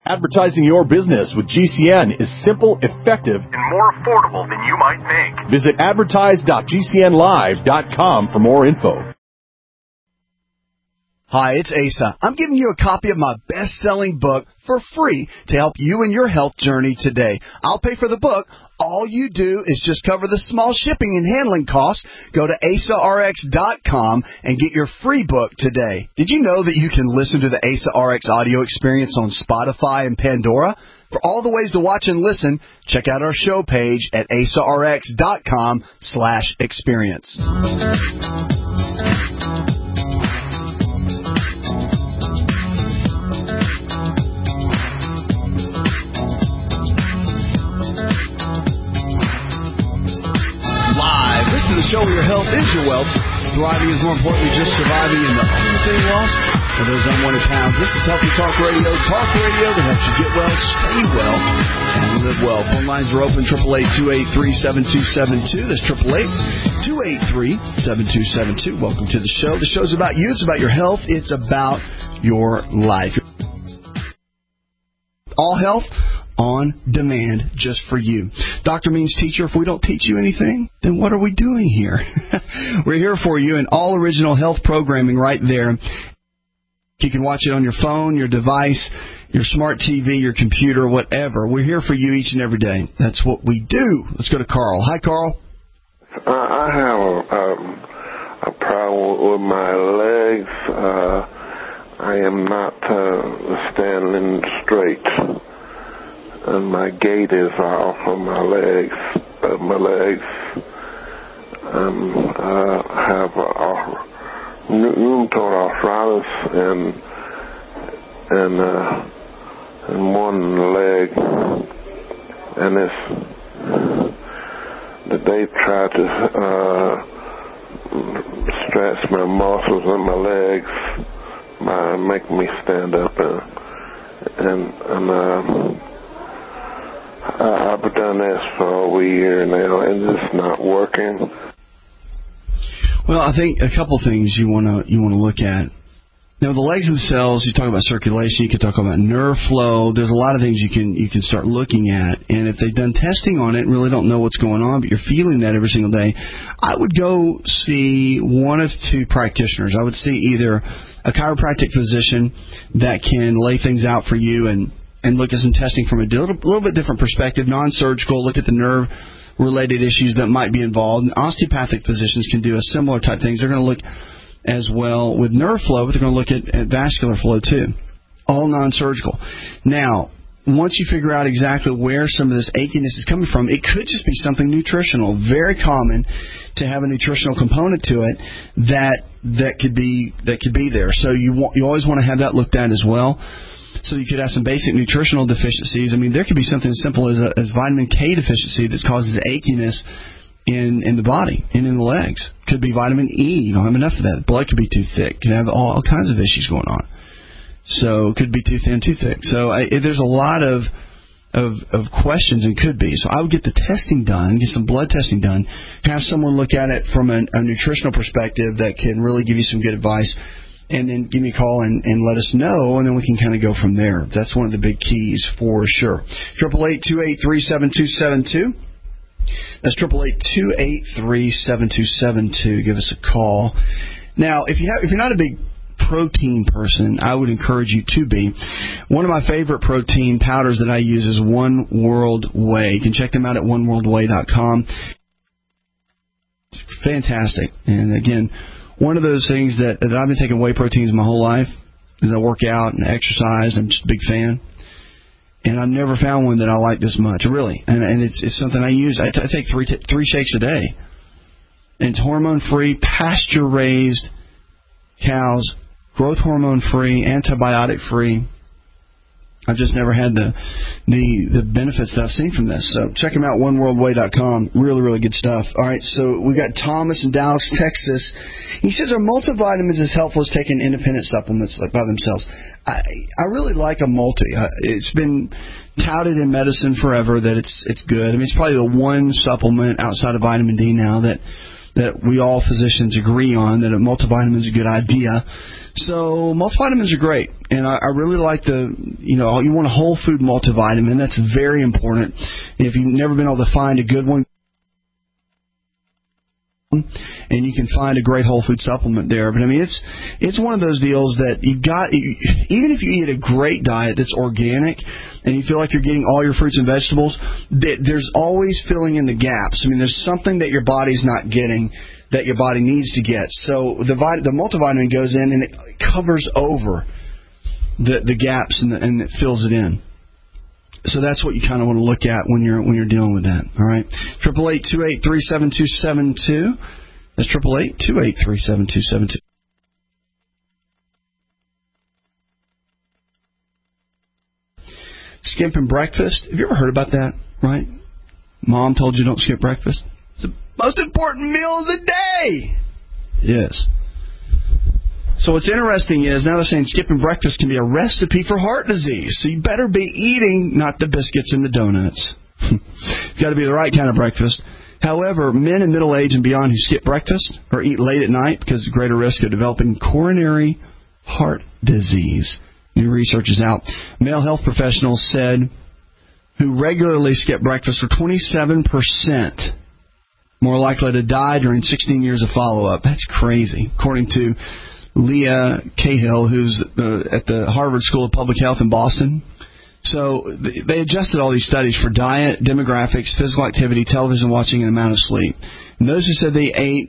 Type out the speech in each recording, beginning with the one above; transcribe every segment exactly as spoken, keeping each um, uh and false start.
Advertising your business with G C N is simple, effective, and more affordable than you might think. Visit advertise dot g c n live dot com for more info. Hi, it's Asa. I'm giving you a copy of my best-selling book for free to help you in your health journey today. I'll pay for the book. All you do is just cover the small shipping and handling costs. Go to asa r x dot com and get your free book today. Did you know that you can listen to the Asa R X audio experience on Spotify and Pandora? For all the ways to watch and listen, check out our show page at asa r x dot com slash experience. The show where your health is your wealth. Thriving is more important than just surviving, and the only thing lost are those unwanted pounds. This is Healthy Talk Radio. Talk radio that helps you get well, stay well, and live well. Phone lines are open, eight eight eight, two eight three, seven two seven two. That's eight eight eight, two eight three, seven two seven two. Welcome to the show. The show's about you. It's about your health. It's about your life. All health on demand just for you. Doctor means teacher. If we don't teach you anything, then what are we doing here? We're here for you, and all original health programming right there. You can watch it on your phone, your device, your smart T V, your computer, whatever. We're here for you each and every day. That's what we do. Let's go to Carl. Hi, Carl. Uh, I have a, um, a problem with my legs. Uh, I am not uh, standing straight. And my gait is off on my legs. Uh, my legs um, uh, have uh, rheumatoid arthritis and and uh, and one leg, and it's that they try to uh, stretch my muscles in my legs, by making me stand up and and. and uh, Uh, I've done this for a year now, and it's not working. Well, I think a couple things you want to you want to look at. Now, the legs themselves, you talk about circulation, you can talk about nerve flow. There's a lot of things you can you can start looking at, and if they've done testing on it and really don't know what's going on, but you're feeling that every single day, I would go see one of two practitioners. I would see either a chiropractic physician that can lay things out for you and and look at some testing from a little, little bit different perspective, non-surgical, look at the nerve-related issues that might be involved. And osteopathic physicians can do a similar type things. They're going to look as well with nerve flow, but they're going to look at, at vascular flow too, all non-surgical. Now, once you figure out exactly where some of this achiness is coming from, it could just be something nutritional. Very common to have a nutritional component to it that that could be that could be there. So you want, you always want to have that looked at as well. So you could have some basic nutritional deficiencies. I mean, there could be something as simple as, a, as vitamin K deficiency that causes achiness in, in the body and in the legs. Could be vitamin E. You don't have enough of that. Blood could be too thick. Could have all, all kinds of issues going on. So it could be too thin, too thick. So I, there's a lot of, of of questions and could be. So I would get the testing done, get some blood testing done, have someone look at it from a, a nutritional perspective that can really give you some good advice. And then give me a call and, and let us know, and then we can kind of go from there. That's one of the big keys for sure. eight eight eight, two eight three, seven two seven two. That's eight eight eight, two eight three, seven two seven two. Give us a call. Now, if, you have, if you're not a big protein person, I would encourage you to be. One of my favorite protein powders that I use is One World Whey. You can check them out at one world whey dot com. Fantastic. And again, one of those things that, that I've been taking whey proteins my whole life is I work out and exercise. I'm just a big fan. And I've never found one that I like this much, really. And, and it's it's something I use. I, t- I take three t- three shakes a day. And it's hormone-free, pasture-raised cows, growth hormone-free, antibiotic-free. I've just never had the the the benefits that I've seen from this. So check them out, one world whey dot com. Really, really good stuff. All right, so we got Thomas in Dallas, Texas. He says, are multivitamins as helpful as taking independent supplements like by themselves? I I really like a multi. Uh, it's been touted in medicine forever that it's it's good. I mean, it's probably the one supplement outside of vitamin D now that that we all physicians agree on, that a multivitamin is a good idea. So multivitamins are great, and I, I really like the, you know, you want a whole food multivitamin. That's very important. If you've never been able to find a good one, and you can find a great whole food supplement there. But I mean, it's it's one of those deals that you got. Even if you eat a great diet that's organic, and you feel like you're getting all your fruits and vegetables, there's always filling in the gaps. I mean, there's something that your body's not getting that your body needs to get. So the vit- the multivitamin goes in and it covers over the the gaps and, the, and it fills it in. So that's what you kind of want to look at when you're when you're dealing with that. All right, triple eight two eight three seven two seven two. That's triple eight two eight three seven two seven two. Skipping breakfast. Have you ever heard about that? Right? Mom told you don't skip breakfast. It's the most important meal of the day. Yes. So what's interesting is now they're saying skipping breakfast can be a recipe for heart disease. So you better be eating not the biscuits and the donuts. It's got to be the right kind of breakfast. However, men in middle age and beyond who skip breakfast or eat late at night because of greater risk of developing coronary heart disease. New research is out. Male health professionals said who regularly skip breakfast were twenty-seven percent more likely to die during sixteen years of follow-up. That's crazy, according to Leah Cahill, who's uh, at the Harvard School of Public Health in Boston. So they adjusted all these studies for diet, demographics, physical activity, television watching, and amount of sleep. And those who said they ate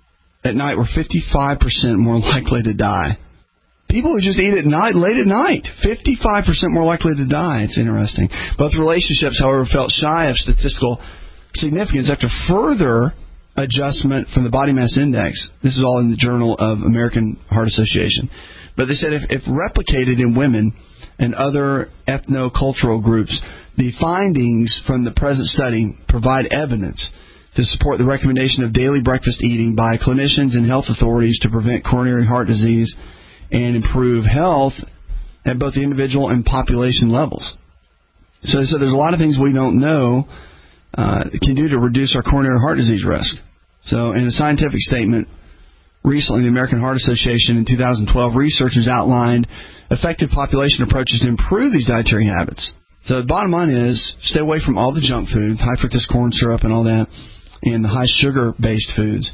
at night were fifty-five percent more likely to die. People who just eat at night, late at night, fifty-five percent more likely to die. It's interesting. Both relationships, however, felt shy of statistical significance after further adjustment from the body mass index. This is all in the Journal of American Heart Association. But they said if, if replicated in women and other ethno-cultural groups, the findings from the present study provide evidence to support the recommendation of daily breakfast eating by clinicians and health authorities to prevent coronary heart disease and improve health at both the individual and population levels. So, so there's a lot of things we don't know uh, can do to reduce our coronary heart disease risk. So in a scientific statement recently, the American Heart Association in two thousand twelve, researchers outlined effective population approaches to improve these dietary habits. So the bottom line is stay away from all the junk food, high fructose corn syrup and all that, and the high sugar-based foods.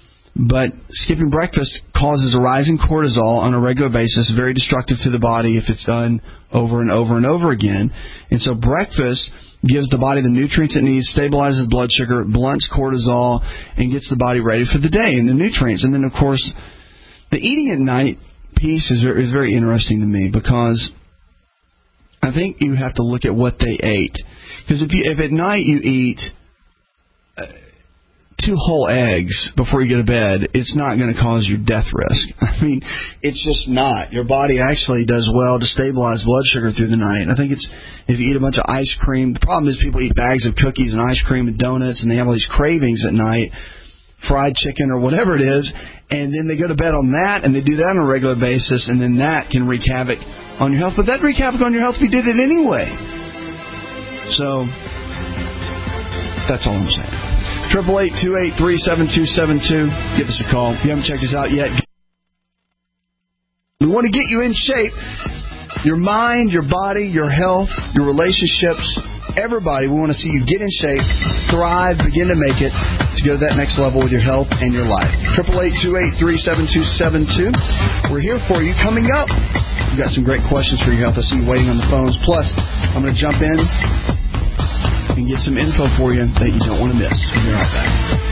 But skipping breakfast causes a rise in cortisol on a regular basis, very destructive to the body if it's done over and over and over again. And so breakfast gives the body the nutrients it needs, stabilizes blood sugar, blunts cortisol, and gets the body ready for the day and the nutrients. And then, of course, the eating at night piece is very, is very interesting to me because I think you have to look at what they ate. Because if, you, if at night you eat Uh, two whole eggs before you go to bed, it's not going to cause you death risk. I mean, it's just not. Your body actually does well to stabilize blood sugar through the night. I think it's if you eat a bunch of ice cream. The problem is people eat bags of cookies and ice cream and donuts, and they have all these cravings at night, fried chicken or whatever it is, and then they go to bed on that, and they do that on a regular basis, and then that can wreak havoc on your health. But that wreak havoc on your health if you did it anyway. So that's all I'm saying. Triple eight two eight three seven two seven two. Give us a call. If you haven't checked us out yet, we want to get you in shape. Your mind, your body, your health, your relationships, everybody. We want to see you get in shape, thrive, begin to make it to go to that next level with your health and your life. Triple eight two eight three seven two seven two. We're here for you. Coming up, we've got some great questions for your health. I see you waiting on the phones. Plus, I'm going to jump in and get some info for you that you don't want to miss. We'll be right back.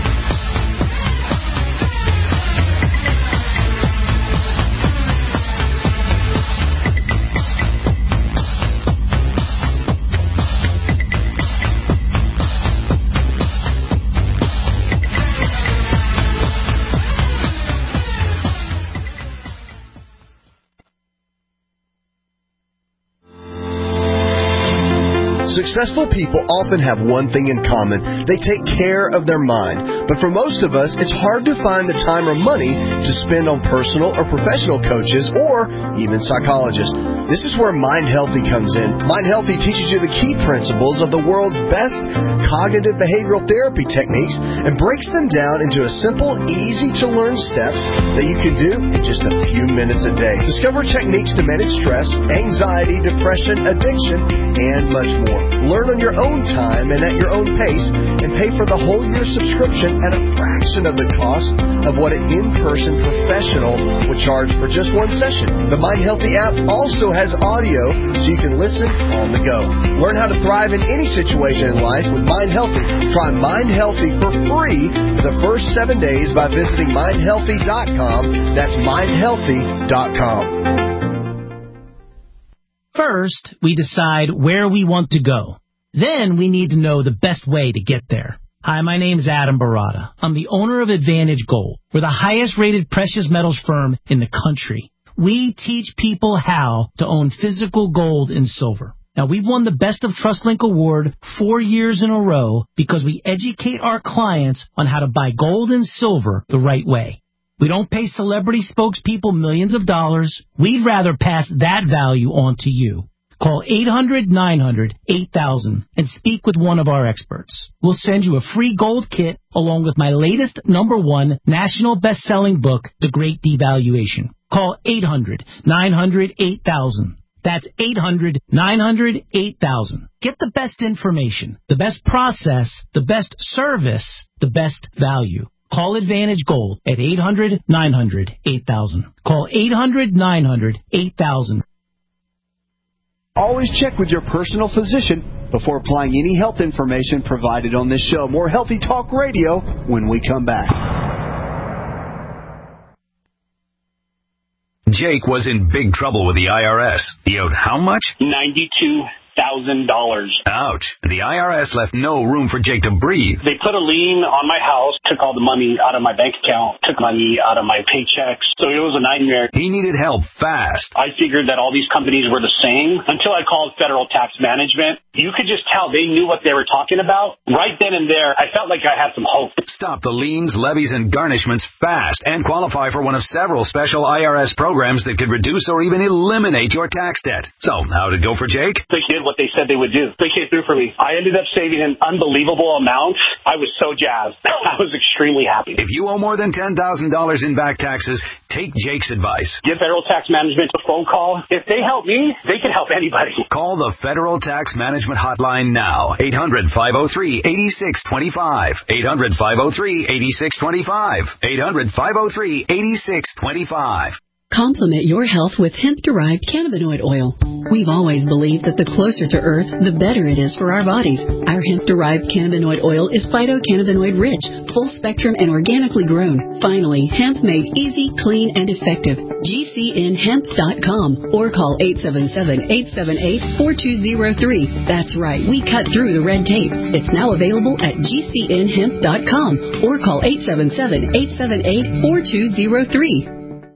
Successful people often have one thing in common. They take care of their mind. But for most of us, it's hard to find the time or money to spend on personal or professional coaches or even psychologists. This is where Mind Healthy comes in. Mind Healthy teaches you the key principles of the world's best cognitive behavioral therapy techniques and breaks them down into a simple, easy-to-learn steps that you can do in just a few minutes a day. Discover techniques to manage stress, anxiety, depression, addiction, and much more. Learn on your own time and at your own pace, and pay for the whole year subscription at a fraction of the cost of what an in-person professional would charge for just one session. The Mind Healthy app also has audio so you can listen on the go. Learn how to thrive in any situation in life with Mind Healthy. Try Mind Healthy for free for the first seven days by visiting mind healthy dot com. That's mind healthy dot com. First, we decide where we want to go. Then we need to know the best way to get there. Hi, my name is Adam Barada. I'm the owner of Advantage Gold. We're the highest-rated precious metals firm in the country. We teach people how to own physical gold and silver. Now, we've won the Best of TrustLink Award four years in a row because we educate our clients on how to buy gold and silver the right way. We don't pay celebrity spokespeople millions of dollars. We'd rather pass that value on to you. Call eight hundred nine hundred eight thousand and speak with one of our experts. We'll send you a free gold kit along with my latest number one national best-selling book, The Great Devaluation. Call eight hundred nine hundred eight thousand. That's eight hundred nine hundred eight thousand. Get the best information, the best process, the best service, the best value. Call Advantage Gold at eight hundred nine hundred eight thousand. Call eight hundred nine hundred eight thousand. Always check with your personal physician before applying any health information provided on this show. More Healthy Talk Radio when we come back. Jake was in big trouble with the I R S. He owed how much? ninety-two thousand dollars. Ouch. The I R S left no room for Jake to breathe. They put a lien on my house, took all the money out of my bank account, took money out of my paychecks. So it was a nightmare. He needed help fast. I figured that all these companies were the same until I called Federal Tax Management. You could just tell they knew what they were talking about. Right then and there, I felt like I had some hope. Stop the liens, levies, and garnishments fast and qualify for one of several special I R S programs that could reduce or even eliminate your tax debt. So, how'd it go for Jake? They did what they said they would do. They came through for me. I ended up saving an unbelievable amount. I was so jazzed. I was extremely happy. If you owe more than ten thousand dollars in back taxes, take Jake's advice. Give Federal Tax Management a phone call. If they help me, they can help anybody. Call the Federal Tax Management Hotline now. eight hundred five oh three eight six two five. eight hundred five oh three eight six two five. eight hundred five oh three eight six two five. Complement your health with hemp-derived cannabinoid oil. We've always believed that the closer to Earth, the better it is for our bodies. Our hemp-derived cannabinoid oil is phytocannabinoid-rich, full-spectrum, and organically grown. Finally, hemp made easy, clean, and effective. G C N hemp dot com or call eight seven seven eight seven eight four two zero three. That's right, we cut through the red tape. It's now available at G C N hemp dot com or call eight seven seven eight seven eight four two zero three.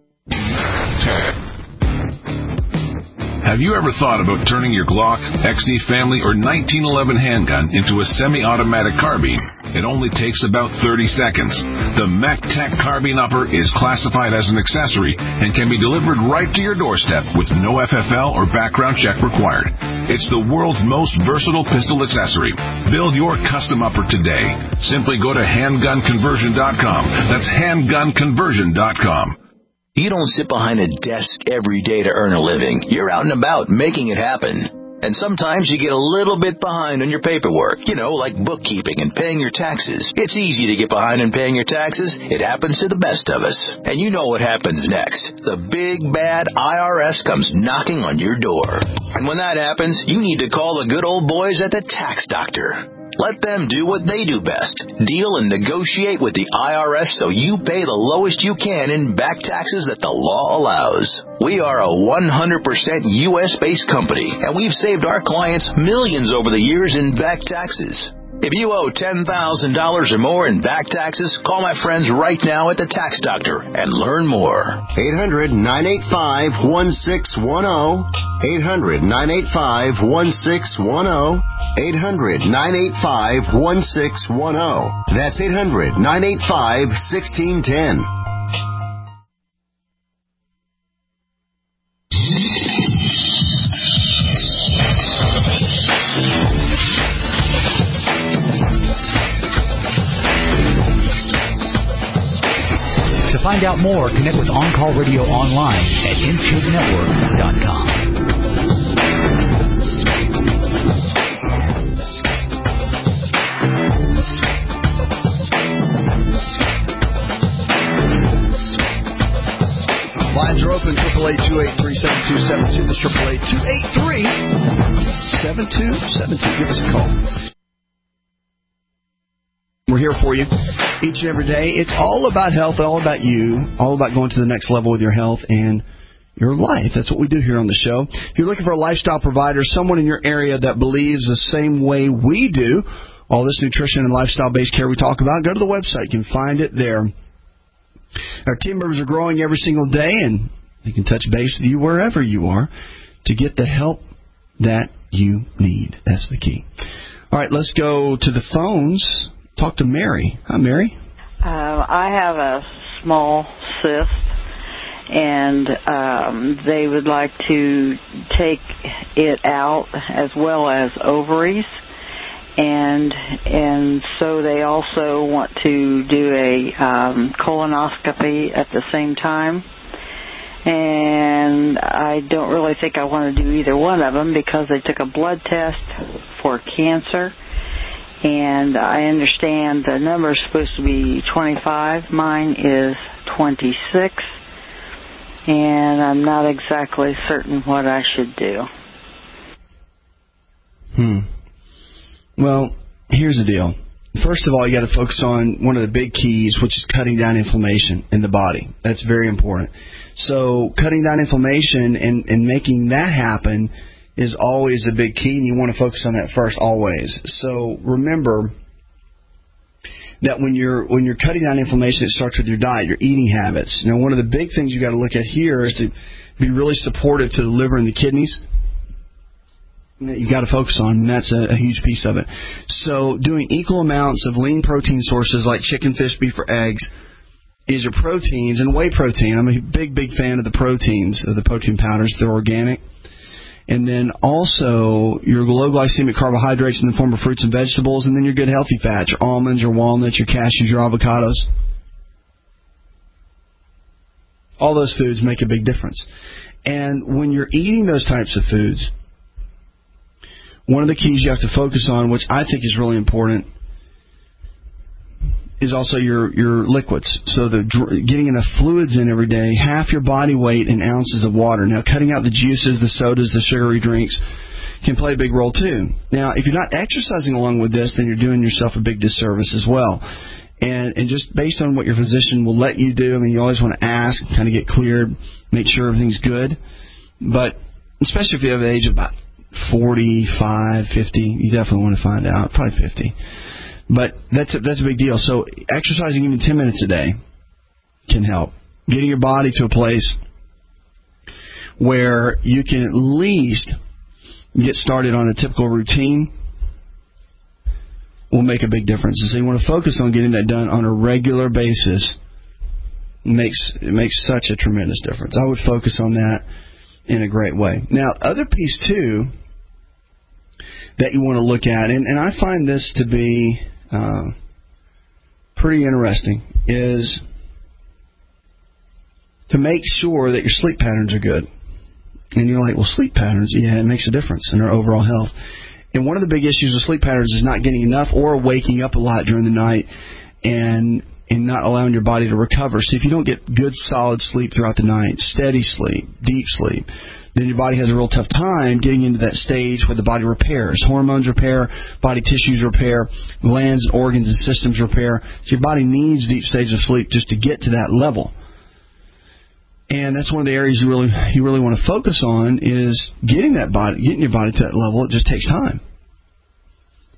Have you ever thought about turning your Glock, X D Family, or nineteen eleven handgun into a semi-automatic carbine? It only takes about thirty seconds. The MacTac Carbine Upper is classified as an accessory and can be delivered right to your doorstep with no F F L or background check required. It's the world's most versatile pistol accessory. Build your custom upper today. Simply go to handgun conversion dot com. That's handgun conversion dot com. You don't sit behind a desk every day to earn a living. You're out and about making it happen. And sometimes you get a little bit behind on your paperwork, you know, like bookkeeping and paying your taxes. It's easy to get behind on paying your taxes. It happens to the best of us. And you know what happens next. The big, bad I R S comes knocking on your door. And when that happens, you need to call the good old boys at the Tax Doctor. Let them do what they do best. Deal and negotiate with the I R S so you pay the lowest you can in back taxes that the law allows. We are a one hundred percent U S-based company, and we've saved our clients millions over the years in back taxes. If you owe ten thousand dollars or more in back taxes, call my friends right now at the Tax Doctor and learn more. eight hundred nine eight five one six one zero. eight hundred nine eight five one six one zero. eight hundred, nine eight five, one six one zero. That's eight hundred, nine eight five, one six one zero. To find out more, connect with On Call Radio online at intune network dot com. Lines are open, triple eight two eight three seven two seven two. That's triple eight two eight three seven two seven two. Give us a call. We're here for you each and every day. It's all about health, all about you, all about going to the next level with your health and your life. That's what we do here on the show. If you're looking for a lifestyle provider, someone in your area that believes the same way we do, all this nutrition and lifestyle-based care we talk about, go to the website. You can find it there. Our team members are growing every single day, and they can touch base with you wherever you are to get the help that you need. That's the key. All right, let's go to the phones. Talk to Mary. Hi, Mary. Uh, I have a small cyst, and um, they would like to take it out as well as ovaries, and and so they also want to do a um, colonoscopy at the same time. And I don't really think I want to do either one of them because they took a blood test for cancer. And I understand the number is supposed to be twenty-five. Mine is twenty-six. And I'm not exactly certain what I should do. Hmm. Well, here's the deal. First of all, you got to focus on one of the big keys, which is cutting down inflammation in the body. That's very important. So cutting down inflammation and, and making that happen is always a big key, and you want to focus on that first always. So remember that when you're when you're cutting down inflammation, it starts with your diet, your eating habits. Now, one of the big things you got to look at here is to be really supportive to the liver and the kidneys. That you got to focus on, and that's a, a huge piece of it. So doing equal amounts of lean protein sources like chicken, fish, beef, or eggs is your proteins, and whey protein. I'm a big, big fan of the proteins, of the protein powders. They're organic. And then also your low glycemic carbohydrates in the form of fruits and vegetables, and then your good healthy fats, your almonds, your walnuts, your cashews, your avocados. All those foods make a big difference. And when you're eating those types of foods, one of the keys you have to focus on, which I think is really important, is also your, your liquids. So the getting enough fluids in every day, half your body weight in ounces of water. Now, cutting out the juices, the sodas, the sugary drinks can play a big role too. Now, if you're not exercising along with this, then you're doing yourself a big disservice as well. And and just based on what your physician will let you do, I mean, you always want to ask, kind of get cleared, make sure everything's good. But especially if you have the age of about forty-five, fifty, you definitely want to find out, probably fifty. But that's a, that's a big deal. So exercising even ten minutes a day can help. Getting your body to a place where you can at least get started on a typical routine will make a big difference. And so you want to focus on getting that done on a regular basis. It makes, it makes such a tremendous difference. I would focus on that in a great way. Now, other piece, too, that you want to look at, and, and I find this to be uh, pretty interesting, is to make sure that your sleep patterns are good. And you're like, well, sleep patterns, yeah, it makes a difference in our overall health. And one of the big issues with sleep patterns is not getting enough or waking up a lot during the night and and not allowing your body to recover. So if you don't get good, solid sleep throughout the night, steady sleep, deep sleep, then your body has a real tough time getting into that stage where the body repairs. Hormones repair, body tissues repair, glands, organs, and systems repair. So your body needs deep stages of sleep just to get to that level. And that's one of the areas you really you really want to focus on is getting that body, getting your body to that level. It just takes time.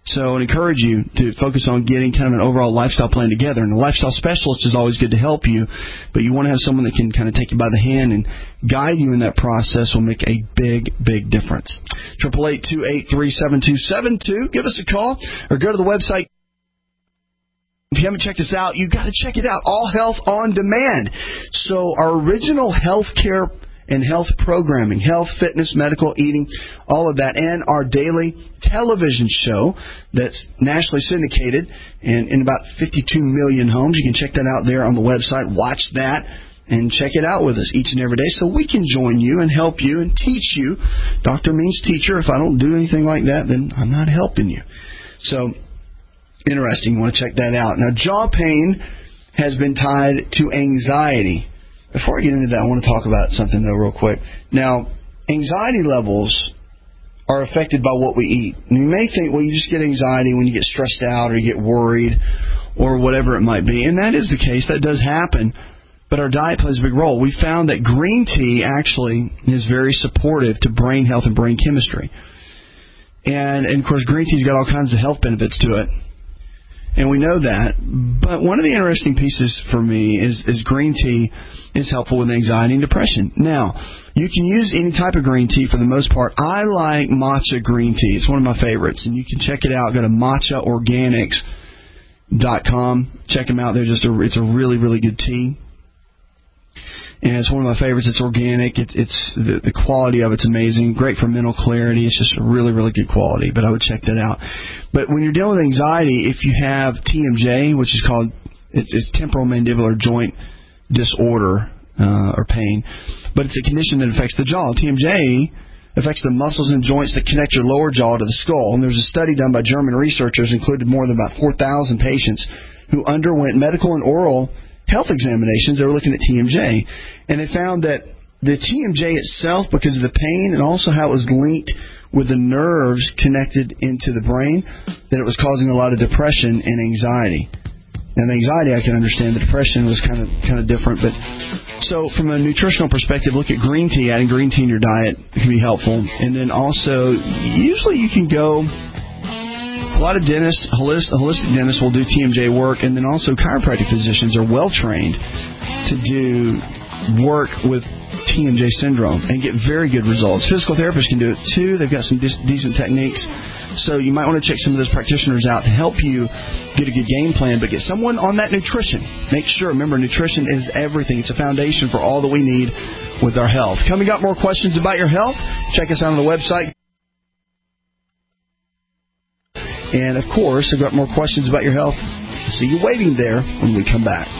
So I encourage you to focus on getting kind of an overall lifestyle plan together. And the lifestyle specialist is always good to help you, but you want to have someone that can kind of take you by the hand and guide you in that process will make a big, big difference. eight eight eight, two eight three, seven two seven two. Give us a call or go to the website. If you haven't checked this out, you've got to check it out. All Health on Demand. So our original health care and health programming, health, fitness, medical, eating, all of that, and our daily television show that's nationally syndicated and in about fifty-two million homes. You can check that out there on the website. Watch that and check it out with us each and every day so we can join you and help you and teach you. Doctor means teacher. If I don't do anything like that, then I'm not helping you. So, interesting. You want to check that out. Now, jaw pain has been tied to anxiety. Before I get into that, I want to talk about something, though, real quick. Now, anxiety levels are affected by what we eat. And you may think, well, you just get anxiety when you get stressed out or you get worried or whatever it might be. And that is the case. That does happen. But our diet plays a big role. We found that green tea actually is very supportive to brain health and brain chemistry. And, and of course, green tea's got all kinds of health benefits to it. And we know that. But one of the interesting pieces for me is, is green tea is helpful with anxiety and depression. Now, you can use any type of green tea for the most part. I like matcha green tea. It's one of my favorites. And you can check it out. Go to matcha organics dot com. Check them out. They're just a, it's a really, really good tea. And it's one of my favorites. It's organic. It, it's the, the quality of it's amazing. Great for mental clarity. It's just really, really good quality. But I would check that out. But when you're dealing with anxiety, if you have T M J, which is called it's, it's temporal mandibular joint disorder uh, or pain, but it's a condition that affects the jaw. T M J affects the muscles and joints that connect your lower jaw to the skull. And there's a study done by German researchers, included more than about four thousand patients who underwent medical and oral health examinations. They were looking at T M J, and they found that the T M J itself, because of the pain and also how it was linked with the nerves connected into the brain, that it was causing a lot of depression and anxiety. And the anxiety I can understand. The depression was kind of kind of different. But so from a nutritional perspective, look at green tea. Adding green tea in your diet can be helpful. And then also, usually you can go. A lot of dentists, holistic, holistic dentists will do T M J work, and then also chiropractic physicians are well trained to do work with T M J syndrome and get very good results. Physical therapists can do it too. They've got some de- decent techniques. So you might want to check some of those practitioners out to help you get a good game plan, but get someone on that nutrition. Make sure, remember, nutrition is everything. It's a foundation for all that we need with our health. Coming up, more questions about your health. Check us out on the website. And, of course, I've got more questions about your health. See you waiting there when we come back.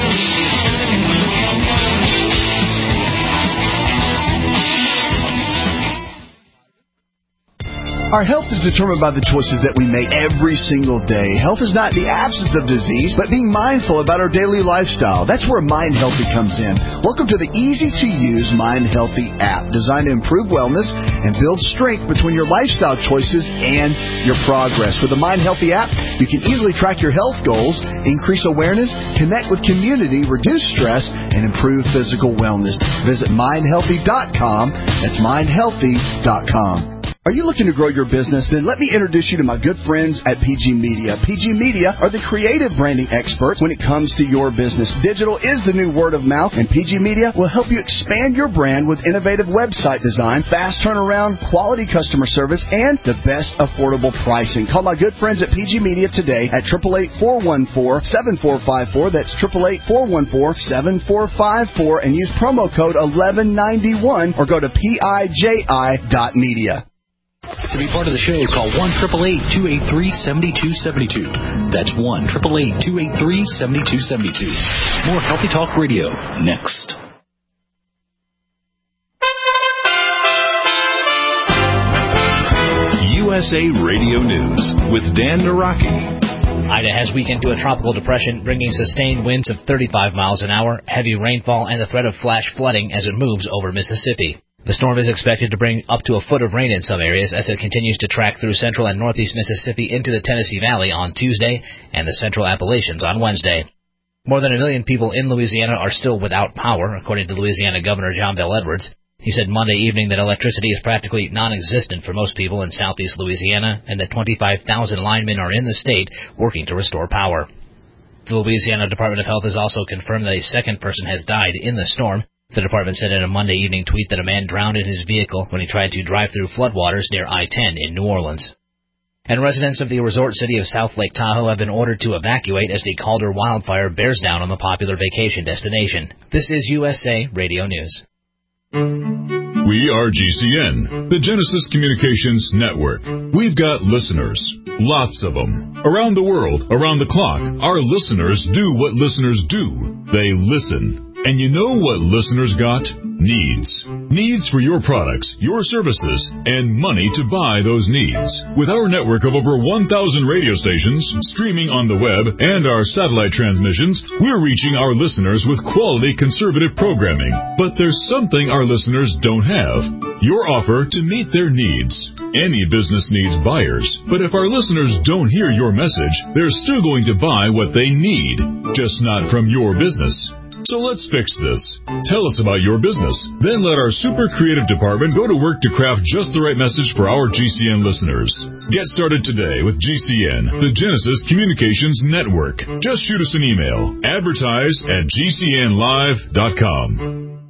Our health is determined by the choices that we make every single day. Health is not the absence of disease, but being mindful about our daily lifestyle. That's where Mind Healthy comes in. Welcome to the easy-to-use Mind Healthy app, designed to improve wellness and build strength between your lifestyle choices and your progress. With the Mind Healthy app, you can easily track your health goals, increase awareness, connect with community, reduce stress, and improve physical wellness. Visit mind healthy dot com. That's mind healthy dot com. Are you looking to grow your business? Then let me introduce you to my good friends at P G Media. P G Media are the creative branding experts when it comes to your business. Digital is the new word of mouth, and P G Media will help you expand your brand with innovative website design, fast turnaround, quality customer service, and the best affordable pricing. Call my good friends at P G Media today at eight eight eight, four one four, seven four five four. That's eight eight eight, four one four, seven four five four, and use promo code eleven ninety-one or go to P I J I dot media. To be part of the show, call one eight eight eight, two eight three, seven two seven two. That's one eight eight eight, two eight three, seven two seven two. More Healthy Talk Radio next. U S A Radio News with Dan Naraki. Ida has weakened to a tropical depression, bringing sustained winds of thirty-five miles an hour, heavy rainfall, and the threat of flash flooding as it moves over Mississippi. The storm is expected to bring up to a foot of rain in some areas as it continues to track through central and northeast Mississippi into the Tennessee Valley on Tuesday and the central Appalachians on Wednesday. More than a million people in Louisiana are still without power, according to Louisiana Governor John Bel Edwards. He said Monday evening that electricity is practically non-existent for most people in southeast Louisiana and that twenty-five thousand linemen are in the state working to restore power. The Louisiana Department of Health has also confirmed that a second person has died in the storm. The department said in a Monday evening tweet that a man drowned in his vehicle when he tried to drive through floodwaters near I ten in New Orleans. And residents of the resort city of South Lake Tahoe have been ordered to evacuate as the Calder wildfire bears down on the popular vacation destination. This is U S A Radio News. We are G C N, the Genesis Communications Network. We've got listeners, lots of them. Around the world, around the clock, our listeners do what listeners do. They listen. And you know what listeners got? Needs. Needs for your products, your services, and money to buy those needs. With our network of over one thousand radio stations, streaming on the web, and our satellite transmissions, we're reaching our listeners with quality conservative programming. But there's something our listeners don't have. Your offer to meet their needs. Any business needs buyers, but if our listeners don't hear your message, they're still going to buy what they need, just not from your business. So let's fix this. Tell us about your business. Then let our super creative department go to work to craft just the right message for our G C N listeners. Get started today with G C N, the Genesis Communications Network. Just shoot us an email. Advertise at G C N live dot com.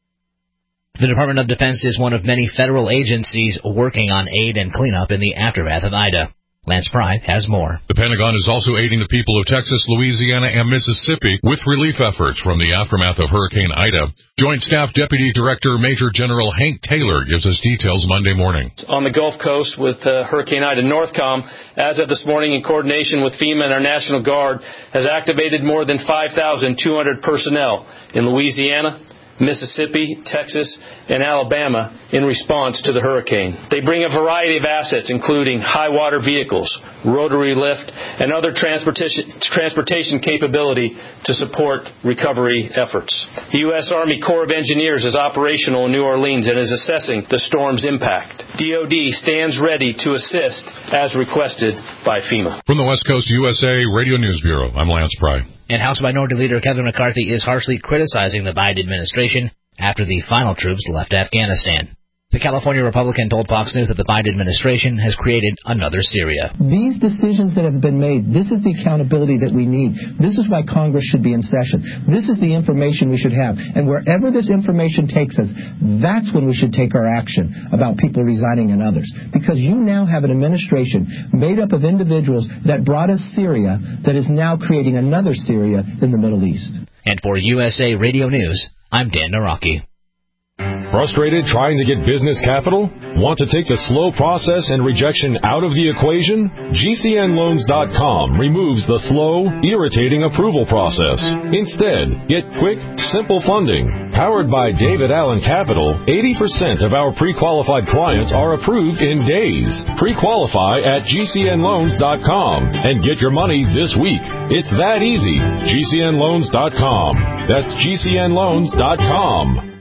The Department of Defense is one of many federal agencies working on aid and cleanup in the aftermath of Ida. Lance Pry has more. The Pentagon is also aiding the people of Texas, Louisiana, and Mississippi with relief efforts from the aftermath of Hurricane Ida. Joint Staff Deputy Director Major General Hank Taylor gives us details Monday morning. On the Gulf Coast with uh, Hurricane Ida, Northcom, as of this morning in coordination with FEMA and our National Guard, has activated more than five thousand two hundred personnel in Louisiana, Mississippi, Texas, and Alabama in response to the hurricane. They bring a variety of assets, including high-water vehicles, rotary lift, and other transportation, transportation capability to support recovery efforts. The U S Army Corps of Engineers is operational in New Orleans and is assessing the storm's impact. D O D stands ready to assist as requested by FEMA. From the West Coast U S A Radio News Bureau, I'm Lance Pry. And House Minority Leader Kevin McCarthy is harshly criticizing the Biden administration after the final troops left Afghanistan. The California Republican told Fox News that the Biden administration has created another Syria. These decisions that have been made, this is the accountability that we need. This is why Congress should be in session. This is the information we should have. And wherever this information takes us, that's when we should take our action about people resigning and others. Because you now have an administration made up of individuals that brought us Syria that is now creating another Syria in the Middle East. And for U S A Radio News, I'm Dan Naraki. Frustrated trying to get business capital? Want to take the slow process and rejection out of the equation? G C N loans dot com removes the slow, irritating approval process. Instead, get quick, simple funding. Powered by David Allen Capital, eighty percent of our pre-qualified clients are approved in days. Pre-qualify at G C N loans dot com and get your money this week. It's that easy. G C N loans dot com. That's G C N loans dot com.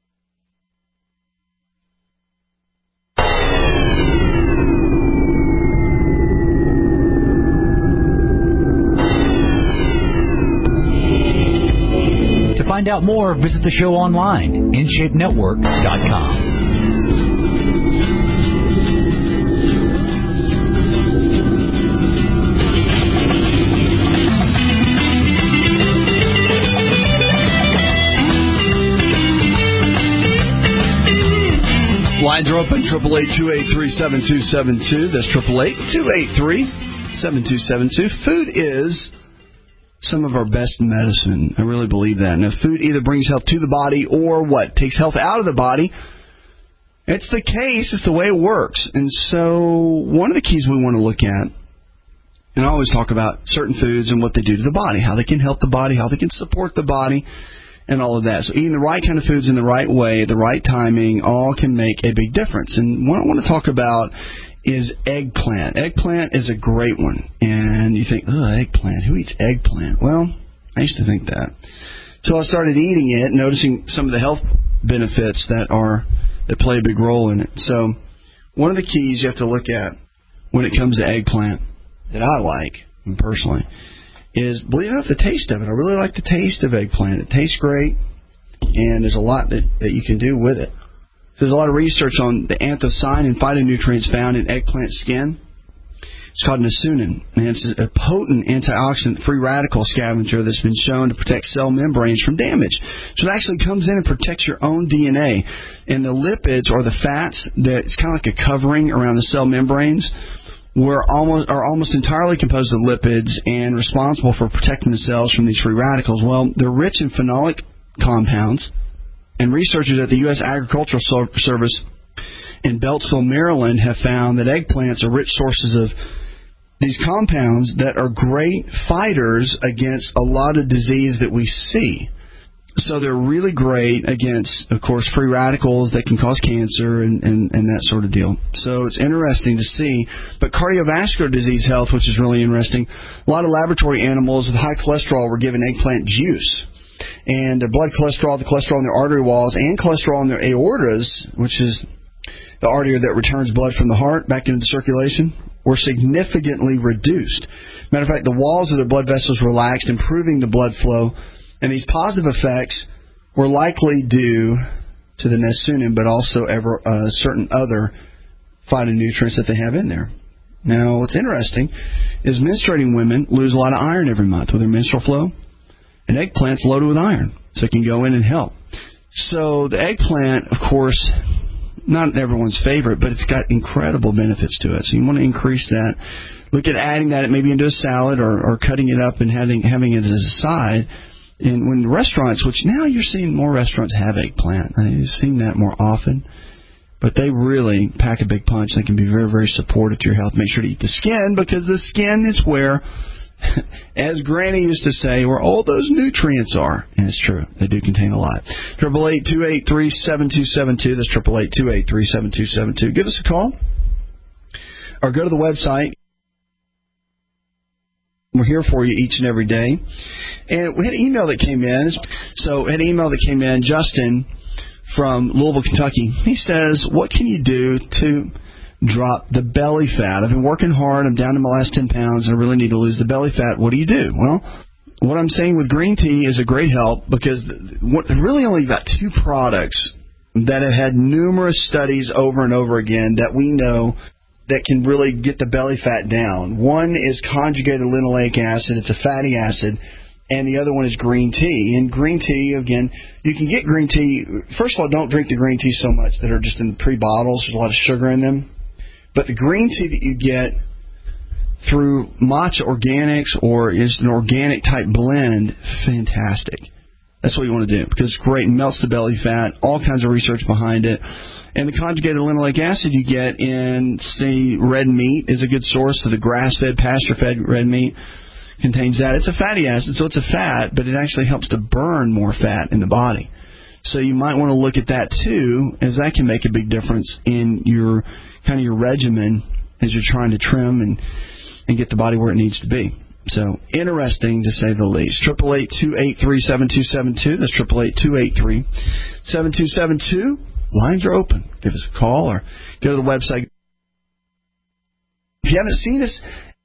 To find out more, visit the show online, in shape network dot com. Lines are open, eight eight eight, two eight three, seven two seven two. That's eight eight eight, two eight three, seven two seven two. Food is some of our best medicine. I really believe that. Now, food either brings health to the body or what? Takes health out of the body. It's the case. It's the way it works. And so one of the keys we want to look at, and I always talk about certain foods and what they do to the body, how they can help the body, how they can support the body, and all of that. So eating the right kind of foods in the right way, the right timing, all can make a big difference. And what I want to talk about is eggplant. Eggplant is a great one. And you think, oh, eggplant. Who eats eggplant? Well, I used to think that. So I started eating it, noticing some of the health benefits that are that play a big role in it. So one of the keys you have to look at when it comes to eggplant that I like, personally, is, believe it or not, the taste of it. I really like the taste of eggplant. It tastes great, and there's a lot that, that you can do with it. There's a lot of research on the anthocyanin phytonutrients found in eggplant skin. It's called Nasunin, and it's a potent antioxidant free radical scavenger that's been shown to protect cell membranes from damage. So it actually comes in and protects your own D N A. And the lipids, or the fats, that it's kind of like a covering around the cell membranes, were almost are almost entirely composed of lipids and responsible for protecting the cells from these free radicals. Well, they're rich in phenolic compounds, and researchers at the U S Agricultural Service in Beltsville, Maryland, have found that eggplants are rich sources of these compounds that are great fighters against a lot of disease that we see. So they're really great against, of course, free radicals that can cause cancer and, and, and that sort of deal. So it's interesting to see. But cardiovascular disease health, which is really interesting, a lot of laboratory animals with high cholesterol were given eggplant juice. And their blood cholesterol, the cholesterol in their artery walls, and cholesterol in their aortas, which is the artery that returns blood from the heart back into the circulation, were significantly reduced. Matter of fact, the walls of their blood vessels relaxed, improving the blood flow. And these positive effects were likely due to the Nasunin, but also ever, uh, certain other phytonutrients that they have in there. Now, what's interesting is menstruating women lose a lot of iron every month with their menstrual flow. And eggplant's loaded with iron, so it can go in and help. So the eggplant, of course, not everyone's favorite, but it's got incredible benefits to it. So you want to increase that. Look at adding that maybe into a salad or, or cutting it up and having having it as a side. And when restaurants, which now you're seeing more restaurants have eggplant. I've seen that more often. But they really pack a big punch. They can be very, very supportive to your health. Make sure to eat the skin, because the skin is where, as Granny used to say, where all those nutrients are. And it's true. They do contain a lot. triple eight, two eight three, seven two seven two. That's triple eight, two eight three, seven two seven two. Give us a call. Or go to the website. We're here for you each and every day. And we had an email that came in. So we had an email that came in. Justin from Louisville, Kentucky. He says, what can you do to drop the belly fat? I've been working hard. I'm down to my last ten pounds, and I really need to lose the belly fat. What do you do? Well, what I'm saying with green tea is a great help, because what, really only got two products that have had numerous studies over and over again that we know that can really get the belly fat down. One is conjugated linoleic acid. It's a fatty acid. And the other one is green tea. And green tea, again, you can get green tea. First of all, don't drink the green tea so much that are just in pre-bottles. There's a lot of sugar in them. But the green tea that you get through Matcha Organics or is an organic type blend, fantastic. That's what you want to do, because it's great and melts the belly fat, all kinds of research behind it. And the conjugated linoleic acid you get in, say, red meat is a good source. So the grass-fed, pasture-fed red meat contains that. It's a fatty acid, so it's a fat, but it actually helps to burn more fat in the body. So you might want to look at that too, as that can make a big difference in your kind of your regimen as you're trying to trim and, and get the body where it needs to be. So interesting to say the least. triple eight, two eight three, seven two seven two. That's triple eight, two eight three, seven two seven two. Lines are open. Give us a call or go to the website. If you haven't seen us,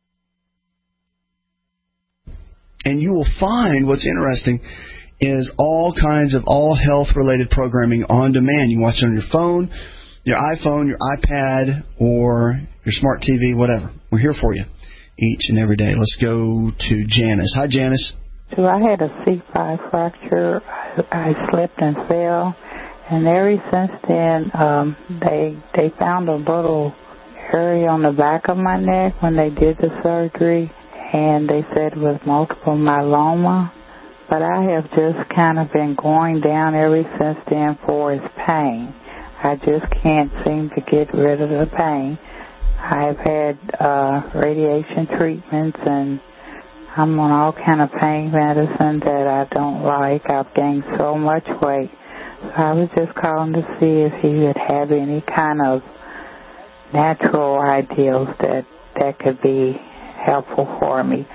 and you will find what's interesting is all kinds of all health-related programming on demand. You can watch it on your phone, your iPhone, your iPad, or your smart T V, whatever. We're here for you each and every day. Let's go to Janice. Hi, Janice. So I had a C five fracture. I, I slipped and fell, and ever since then, um, they they found a little area on the back of my neck when they did the surgery, and they said it was multiple myeloma. But I have just kind of been going down ever since then for its pain. I just can't seem to get rid of the pain. I've had uh, radiation treatments, and I'm on all kind of pain medicine that I don't like. I've gained so much weight. So I was just calling to see if you would have any kind of natural ideals that, that could be helpful for me.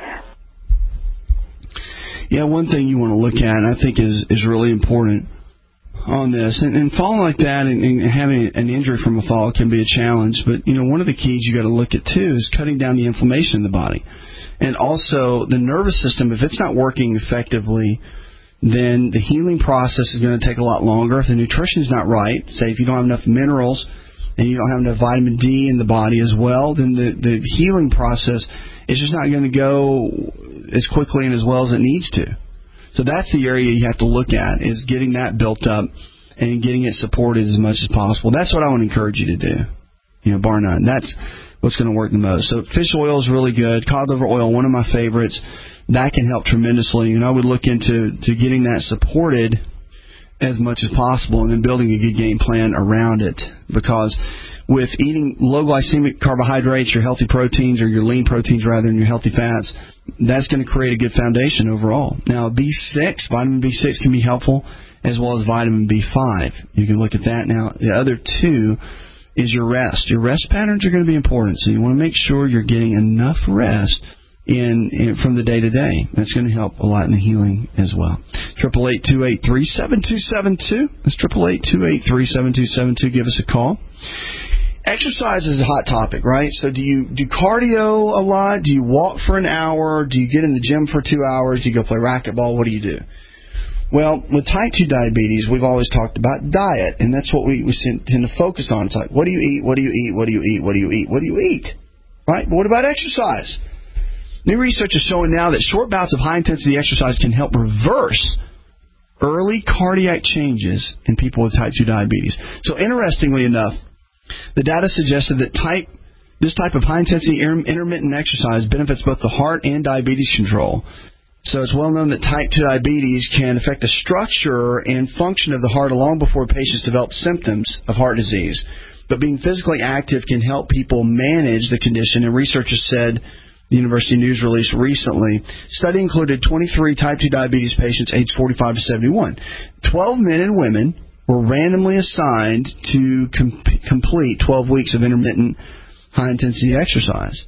Yeah, one thing you want to look at, and I think is, is really important on this, and, and falling like that and, and having an injury from a fall can be a challenge, but, you know, one of the keys you got to look at, too, is cutting down the inflammation in the body. And also the nervous system, if it's not working effectively, then the healing process is going to take a lot longer. If the nutrition is not right, say if you don't have enough minerals and you don't have enough vitamin D in the body as well, then the, the healing process is just not going to go as quickly and as well as it needs to. So that's the area you have to look at, is getting that built up and getting it supported as much as possible. That's what I want to encourage you to do, you know, bar none. That's what's going to work the most. So fish oil is really good. Cod liver oil, one of my favorites. That can help tremendously. And I would look into to getting that supported as much as possible and then building a good game plan around it. Because with eating low glycemic carbohydrates, your healthy proteins, or your lean proteins rather than your healthy fats, that's going to create a good foundation overall. Now, B six, vitamin B six can be helpful, as well as vitamin B five. You can look at that. Now, the other two is your rest. Your rest patterns are going to be important, so you want to make sure you're getting enough rest in, in from the day to day. That's going to help a lot in the healing as well. Triple eight two eight three seven two seven two. That's triple eight two eight three seven two seven two. Give us a call. Exercise is a hot topic, right? So do you do cardio a lot? Do you walk for an hour? Do you get in the gym for two hours? Do you go play racquetball? What do you do? Well, with type two diabetes, we've always talked about diet, and that's what we, we tend to focus on. It's like, what do you eat? What do you eat? What do you eat? What do you eat? What do you eat? Right? But what about exercise? New research is showing now that short bouts of high-intensity exercise can help reverse early cardiac changes in people with type two diabetes. So interestingly enough, the data suggested that type this type of high-intensity intermittent exercise benefits both the heart and diabetes control. So it's well known that type two diabetes can affect the structure and function of the heart long before patients develop symptoms of heart disease. But being physically active can help people manage the condition, and researchers said, the University News release recently, study included twenty-three type two diabetes patients aged forty-five to seventy-one. twelve men and women were randomly assigned to com- complete twelve weeks of intermittent high-intensity exercise.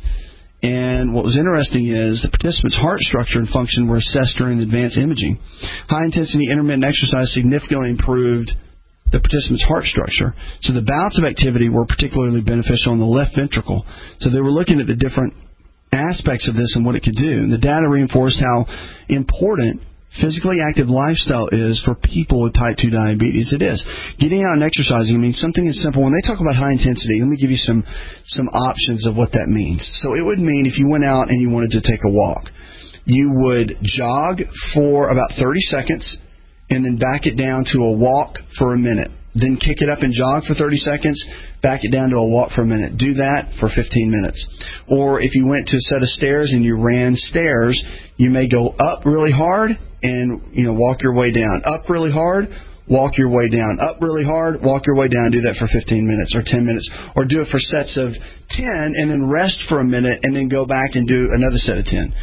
And what was interesting is the participants' heart structure and function were assessed during the advanced imaging. High-intensity intermittent exercise significantly improved the participants' heart structure. So the bouts of activity were particularly beneficial in the left ventricle. So they were looking at the different aspects of this and what it could do. And the data reinforced how important physically active lifestyle is for people with type two diabetes. It is. Getting out and exercising, I mean, something as simple. When they talk about high intensity, let me give you some some options of what that means. So it would mean if you went out and you wanted to take a walk, you would jog for about thirty seconds and then back it down to a walk for a minute. Then kick it up and jog for thirty seconds, back it down to a walk for a minute. Do that for fifteen minutes. Or if you went to a set of stairs and you ran stairs, you may go up really hard and, you know, walk your way down. Up really hard, walk your way down. Up really hard, walk your way down. Do that for fifteen minutes or ten minutes. Or do it for sets of ten and then rest for a minute and then go back and do another set of ten.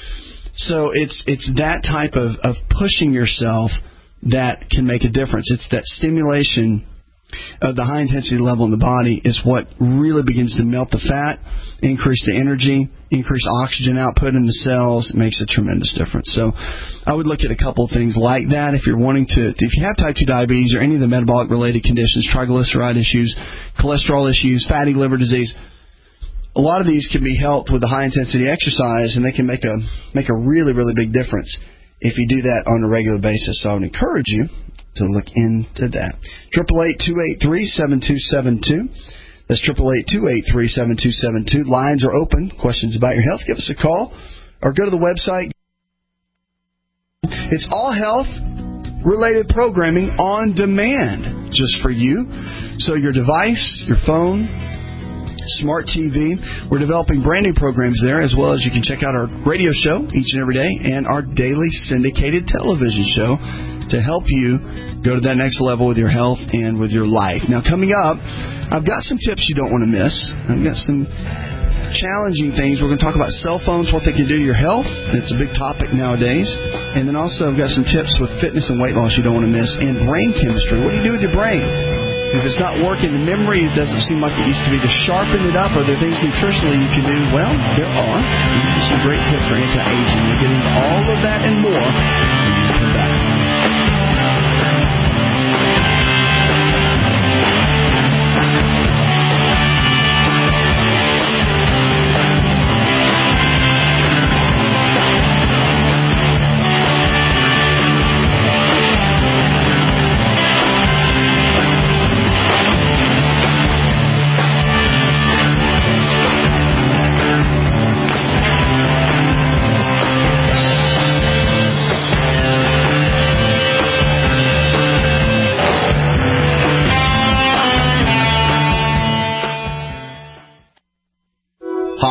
So it's it's that type of, of pushing yourself that can make a difference. It's that stimulation of the high intensity level in the body is what really begins to melt the fat, increase the energy, increase oxygen output in the cells. It makes a tremendous difference. So I would look at a couple of things like that if you're wanting to, if you have type two diabetes or any of the metabolic related conditions, triglyceride issues, cholesterol issues, fatty liver disease. A lot of these can be helped with the high intensity exercise, and they can make a make a really, really big difference if you do that on a regular basis. So I would encourage you to look into that. Triple eight two eight three seven two seven two. That's triple eight two eight three seven two seven two. Lines are open. Questions about your health, give us a call or go to the website. It's all health related programming on demand just for you. So your device, your phone, smart T V. We're developing brand new programs there, as well as you can check out our radio show each and every day and our daily syndicated television show to help you go to that next level with your health and with your life. Now, coming up, I've got some tips you don't want to miss. I've got some challenging things. We're going to talk about cell phones, what they can do to your health. It's a big topic nowadays. And then also I've got some tips with fitness and weight loss you don't want to miss, and brain chemistry. What do you do with your brain? If it's not working, the memory doesn't seem like it used to be. To sharpen it up, are there things nutritionally you can do? Well, there are. There's some great tips for anti-aging. We'll get into all of that and more when we come back.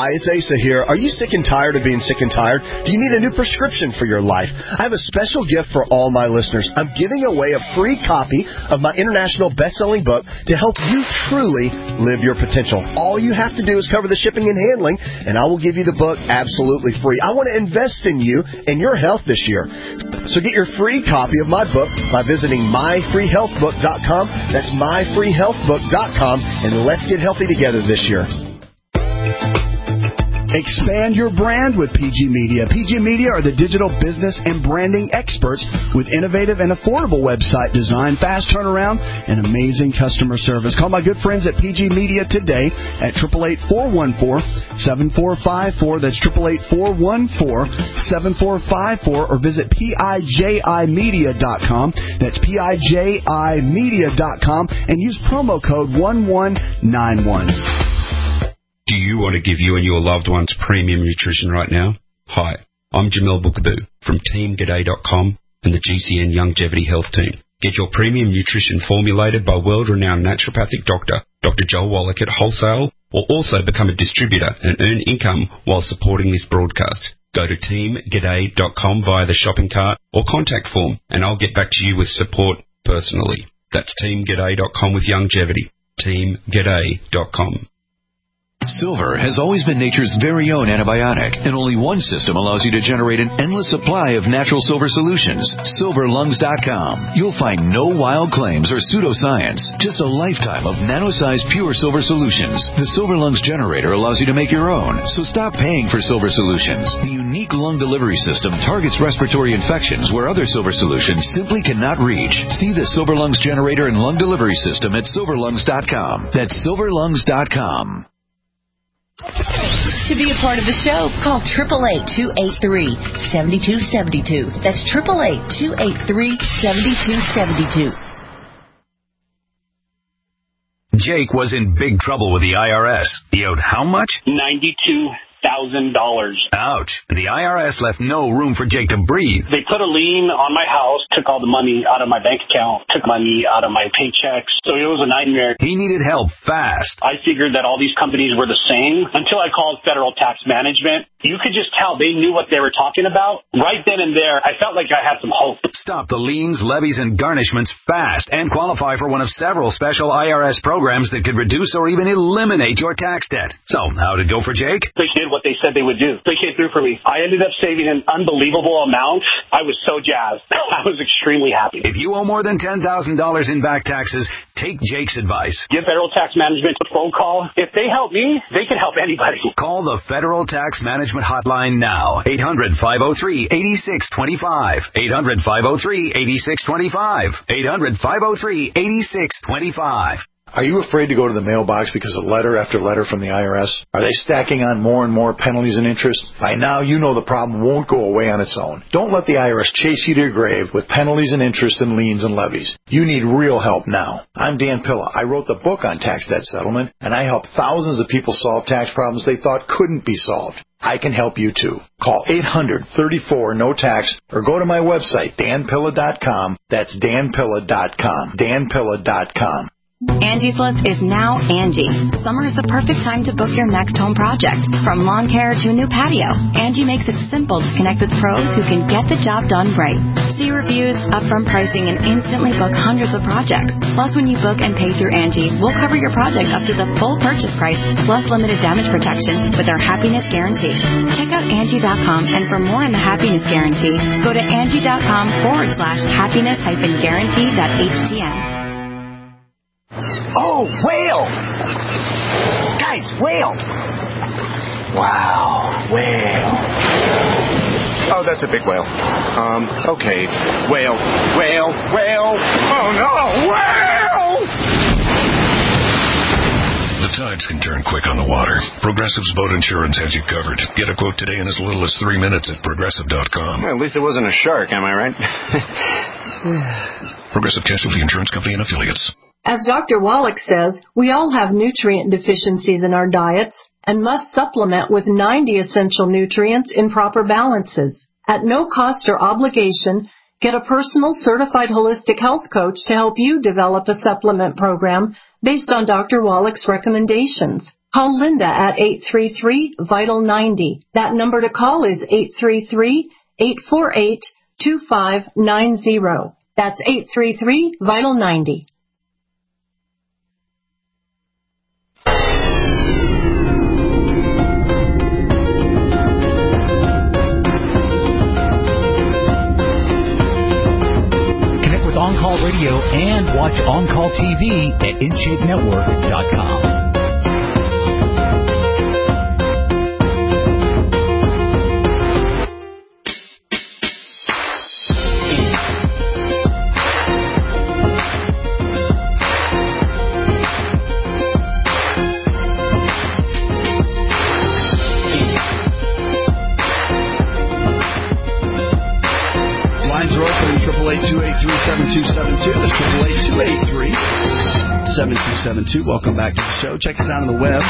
Hi, it's Asa here. Are you sick and tired of being sick and tired? Do you need a new prescription for your life? I have a special gift for all my listeners. I'm giving away a free copy of my international best-selling book to help you truly live your potential. All you have to do is cover the shipping and handling, and I will give you the book absolutely free. I want to invest in you and your health this year. So get your free copy of my book by visiting my free health book dot com. That's my free health book dot com, and let's get healthy together this year. Expand your brand with P G Media. P G Media are the digital business and branding experts with innovative and affordable website design, fast turnaround, and amazing customer service. Call my good friends at P G Media today at eight eight eight, four one four, seven four five four. That's eight eight eight, four one four, seven four five four, or visit P I J I media dot com. That's P I J I media dot com and use promo code one one nine one. Do you want to give you and your loved ones premium nutrition right now? Hi, I'm Jamel Bookaboo from team g'day dot com and the G C N Longevity Health Team. Get your premium nutrition formulated by world-renowned naturopathic doctor, Doctor Joel Wallach at Wholesale, or also become a distributor and earn income while supporting this broadcast. Go to team g'day dot com via the shopping cart or contact form, and I'll get back to you with support personally. That's team g'day dot com with Longevity. team g'day dot com. Silver has always been nature's very own antibiotic, and only one system allows you to generate an endless supply of natural silver solutions. silver lungs dot com. You'll find no wild claims or pseudoscience, just a lifetime of nano-sized pure silver solutions. The Silver Lungs generator allows you to make your own, so stop paying for silver solutions. The unique lung delivery system targets respiratory infections where other silver solutions simply cannot reach. See the Silver Lungs generator and lung delivery system at silver lungs dot com. That's silver lungs dot com. To be a part of the show, call eight eight eight, two eight three, seven two seven two. That's eight eight eight, two eight three, seven two seven two. Jake was in big trouble with the I R S. He owed how much? ninety-two thousand dollars. Ouch. The I R S left no room for Jake to breathe. They put a lien on my house, took all the money out of my bank account, took money out of my paychecks. So it was a nightmare. He needed help fast. I figured that all these companies were the same until I called Federal Tax Management. You could just tell they knew what they were talking about. Right then and there, I felt like I had some hope. Stop the liens, levies, and garnishments fast and qualify for one of several special I R S programs that could reduce or even eliminate your tax debt. So, how'd it go for Jake? They did what they said they would do. They came through for me. I ended up saving an unbelievable amount. I was so jazzed. I was extremely happy. If you owe more than ten thousand dollars in back taxes, take Jake's advice. Give Federal Tax Management a phone call. If they help me, they can help anybody. Call the Federal Tax Management Hotline now. eight hundred, five oh three, eight six two five. eight hundred, five oh three, eight six two five. eight hundred, five oh three, eight six two five. Are you afraid to go to the mailbox because of letter after letter from the I R S? Are they stacking on more and more penalties and interest? By now, you know the problem won't go away on its own. Don't let the I R S chase you to your grave with penalties and interest and liens and levies. You need real help now. I'm Dan Pilla. I wrote the book on tax debt settlement, and I help thousands of people solve tax problems they thought couldn't be solved. I can help you too. Call eight hundred, thirty-four, no tax or go to my website, dan pilla dot com. That's dan pilla dot com. dan pilla dot com. Angie's List is now Angie. Summer is the perfect time to book your next home project. From lawn care to a new patio, Angie makes it simple to connect with pros who can get the job done right. See reviews, upfront pricing, and instantly book hundreds of projects. Plus, when you book and pay through Angie, we'll cover your project up to the full purchase price, plus limited damage protection with our Happiness Guarantee. Check out Angie dot com, and for more on the Happiness Guarantee, go to Angie dot com forward slash happiness hyphen guarantee dot H T M. Oh, whale! Guys, whale! Wow, whale. Oh, that's a big whale. Um, okay. Whale, whale, whale! Oh, no, whale! The tides can turn quick on the water. Progressive's boat insurance has you covered. Get a quote today in as little as three minutes at progressive dot com. Well, at least it wasn't a shark, am I right? Progressive Casualty Insurance Company and Affiliates. As Doctor Wallach says, we all have nutrient deficiencies in our diets and must supplement with ninety essential nutrients in proper balances. At no cost or obligation, get a personal certified holistic health coach to help you develop a supplement program based on Doctor Wallach's recommendations. Call Linda at eight three three, VITAL ninety. That number to call is eight three three, eight four eight, two five nine zero. That's eight three three, VITAL ninety. Connect with On Call Radio and watch On Call T V at in shape network dot com. seven two seven two. That's triple eight two eight three seven two seven two. Welcome back to the show. Check us out on the web.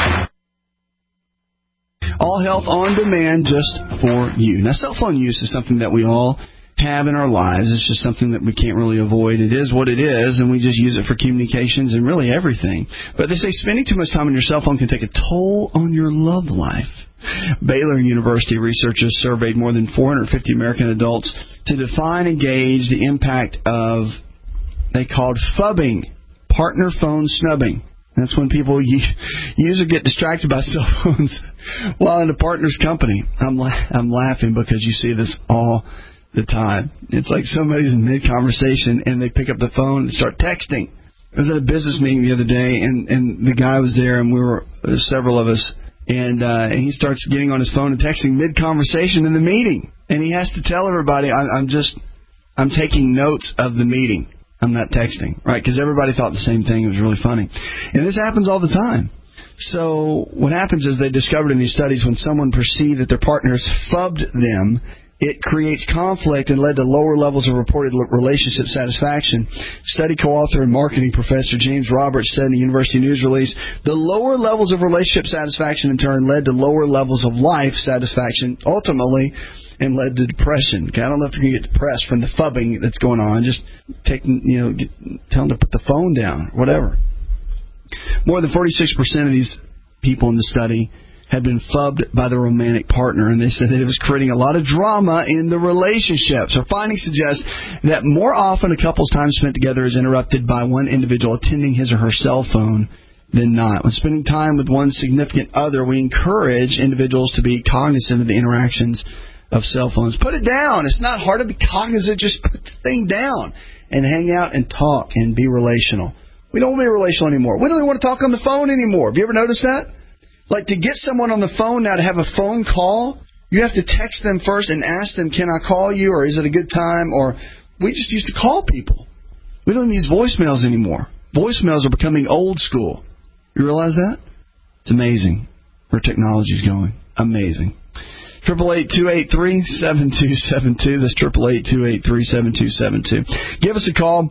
All Health on Demand just for you. Now, cell phone use is something that we all have in our lives. It's just something that we can't really avoid. It is what it is, and we just use it for communications and really everything. But they say spending too much time on your cell phone can take a toll on your love life. Baylor University researchers surveyed more than four hundred fifty American adults to define and gauge the impact of, they called phubbing, partner phone snubbing. That's when people use or get distracted by cell phones while in a partner's company. I'm la- I'm laughing because you see this all the time. It's like somebody's in mid-conversation and they pick up the phone and start texting. I was at a business meeting the other day, and, and the guy was there, and we were several of us, and, uh, and he starts getting on his phone and texting mid-conversation in the meeting. And he has to tell everybody, I, I'm just, I'm taking notes of the meeting. I'm not texting, right? Because everybody thought the same thing. It was really funny. And this happens all the time. So what happens is they discovered in these studies when someone perceived that their partners phubbed them, it creates conflict and led to lower levels of reported relationship satisfaction. Study co-author and marketing professor James Roberts said in the University News release, the lower levels of relationship satisfaction in turn led to lower levels of life satisfaction, ultimately, and led to depression. Okay, I don't know if you're going to get depressed from the phubbing that's going on. Just take, you know, get, tell them to put the phone down, whatever. More than forty-six percent of these people in the study had been phubbed by the romantic partner, and they said that it was creating a lot of drama in the relationship. So findings suggest that more often a couple's time spent together is interrupted by one individual attending his or her cell phone than not. When spending time with one significant other, we encourage individuals to be cognizant of the interactions of cell phones. Put it down. It's not hard to be cognizant. Just put the thing down and hang out and talk and be relational. We don't want to be relational anymore. We don't even want to talk on the phone anymore. Have you ever noticed that? Like, to get someone on the phone now to have a phone call, you have to text them first and ask them, can I call you, or is it a good time? Or we just used to call people. We don't use voicemails anymore. Voicemails are becoming old school. You realize that? It's amazing where technology is going. Amazing. Triple eight two eight three seven two seven two. That's triple eight two eight three seven two seven two. Give us a call.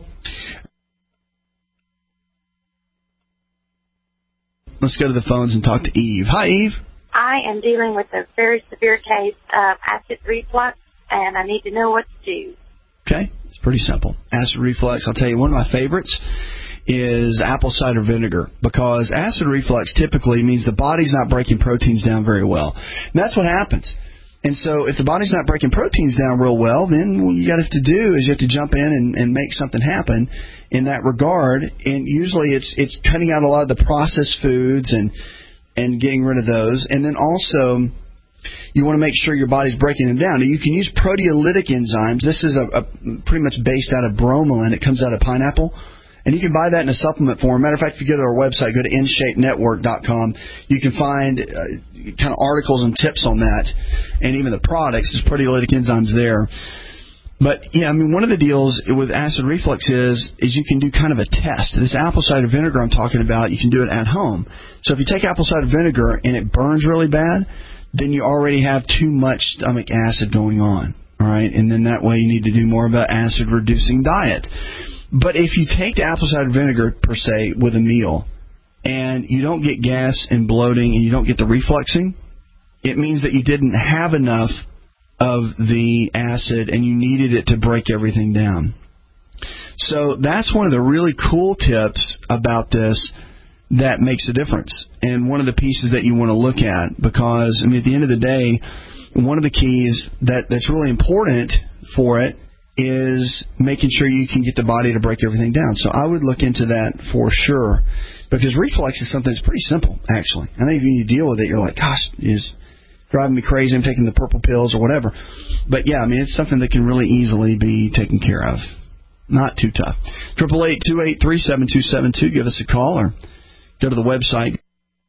Let's go to the phones and talk to Eve. Hi, Eve. I am dealing with a very severe case of acid reflux, and I need to know what to do. Okay, it's pretty simple. Acid reflux, I'll tell you, one of my favorites is apple cider vinegar, because acid reflux typically means the body's not breaking proteins down very well. And that's what happens. And so if the body's not breaking proteins down real well, then what you got to have to do is you have to jump in and, and make something happen in that regard. And usually it's it's cutting out a lot of the processed foods and and getting rid of those. And then also you want to make sure your body's breaking them down. Now, you can use proteolytic enzymes. This is a, a pretty much based out of bromelain. It comes out of pineapple. And you can buy that in a supplement form. Matter of fact, if you go to our website, go to in shape network dot com, you can find uh, kind of articles and tips on that, and even the products. There's proteolytic enzymes there. But, yeah, I mean, one of the deals with acid reflux is is you can do kind of a test. This apple cider vinegar I'm talking about, you can do it at home. So if you take apple cider vinegar and it burns really bad, then you already have too much stomach acid going on. All right? And then that way you need to do more of an acid-reducing diet. But if you take the apple cider vinegar, per se, with a meal, and you don't get gas and bloating and you don't get the refluxing, it means that you didn't have enough of the acid and you needed it to break everything down. So that's one of the really cool tips about this, that makes a difference. And one of the pieces that you want to look at, because, I mean, at the end of the day, one of the keys that, that's really important for it is making sure you can get the body to break everything down. So I would look into that for sure, because reflux is something that's pretty simple, actually. I think if you deal with it, you're like, gosh, it's driving me crazy, I'm taking the purple pills or whatever. But, yeah, I mean, it's something that can really easily be taken care of. Not too tough. eight eight eight, two eight three, seven two seven two. Give us a call or go to the website.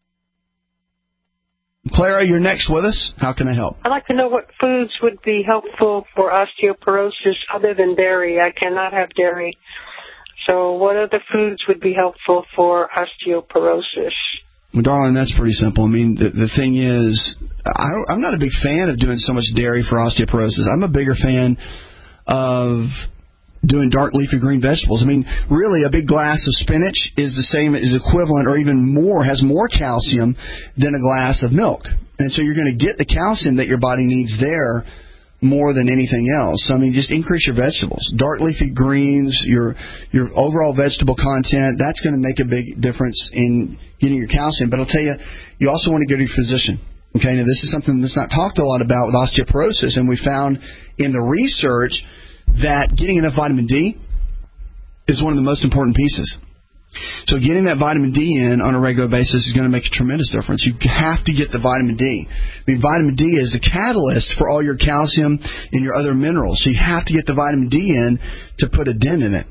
Clara, you're next with us. How can I help? I'd like to know what foods would be helpful for osteoporosis other than dairy. I cannot have dairy. So what other foods would be helpful for osteoporosis? Well, darling, that's pretty simple. I mean, the, the thing is, I don't, I'm not a big fan of doing so much dairy for osteoporosis. I'm a bigger fan of doing dark leafy green vegetables. I mean, really, a big glass of spinach is the same, is equivalent or even more, has more calcium than a glass of milk. And so you're going to get the calcium that your body needs there more than anything else. So, I mean, just increase your vegetables. Dark leafy greens, your your overall vegetable content, that's going to make a big difference in getting your calcium. But I'll tell you, you also want to go to your physician. Okay, now this is something that's not talked a lot about with osteoporosis, and we found in the research that getting enough vitamin D is one of the most important pieces. So getting that vitamin D in on a regular basis is going to make a tremendous difference. You have to get the vitamin D. I mean, vitamin D is the catalyst for all your calcium and your other minerals. So you have to get the vitamin D in to put a dent in it.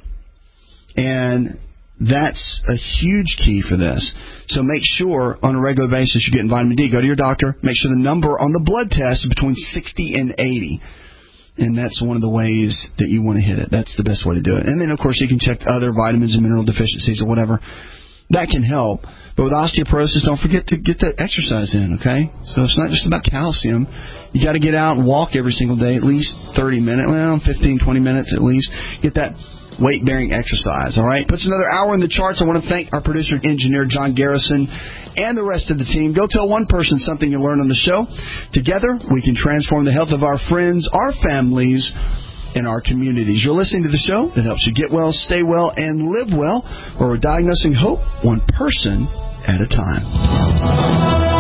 And that's a huge key for this. So make sure on a regular basis you're getting vitamin D. Go to your doctor. Make sure the number on the blood test is between sixty and eighty. And that's one of the ways that you want to hit it. That's the best way to do it. And then, of course, you can check other vitamins and mineral deficiencies or whatever. That can help. But with osteoporosis, don't forget to get that exercise in, okay? So it's not just about calcium. You got to get out and walk every single day, at least thirty minutes, well, fifteen, twenty minutes at least. Get that weight-bearing exercise, all right? Puts another hour in the charts. I want to thank our producer and engineer, John Garrison, and the rest of the team. Go tell one person something you learned on the show. Together, we can transform the health of our friends, our families, and our communities. You're listening to the show that helps you get well, stay well, and live well, where we're diagnosing hope one person at a time.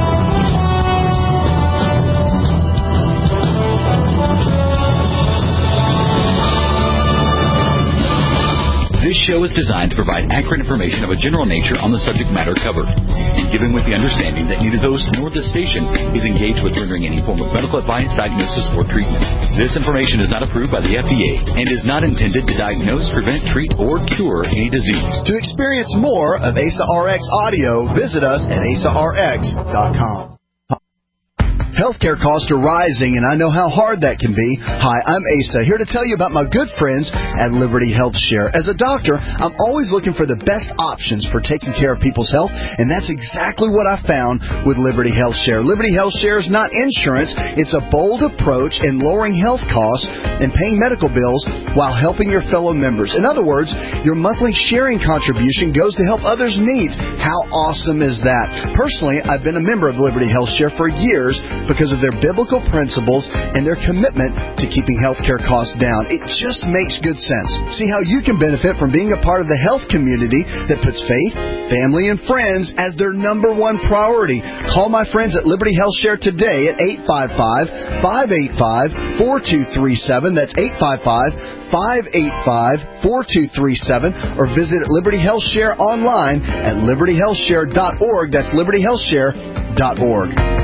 This show is designed to provide accurate information of a general nature on the subject matter covered, and given with the understanding that neither host nor this station is engaged with rendering any form of medical advice, diagnosis, or treatment. This information is not approved by the F D A and is not intended to diagnose, prevent, treat, or cure any disease. To experience more of A S A R X audio, visit us at A S A R X dot com. Healthcare costs are rising, and I know how hard that can be. Hi, I'm Asa, here to tell you about my good friends at Liberty Health Share. As a doctor, I'm always looking for the best options for taking care of people's health, and that's exactly what I found with Liberty Health Share. Liberty Health Share is not insurance. It's a bold approach in lowering health costs and paying medical bills while helping your fellow members. In other words, your monthly sharing contribution goes to help others' needs. How awesome is that? Personally, I've been a member of Liberty Health Share for years because of their biblical principles and their commitment to keeping healthcare costs down. It just makes good sense. See how you can benefit from being a part of the health community that puts faith, family, and friends as their number one priority. Call my friends at Liberty Health Share today at eight five five, five eight five, four two three seven. That's eight five five, five eight five, four two three seven. Or visit Liberty Health Share online at liberty health share dot org. That's liberty health share dot org.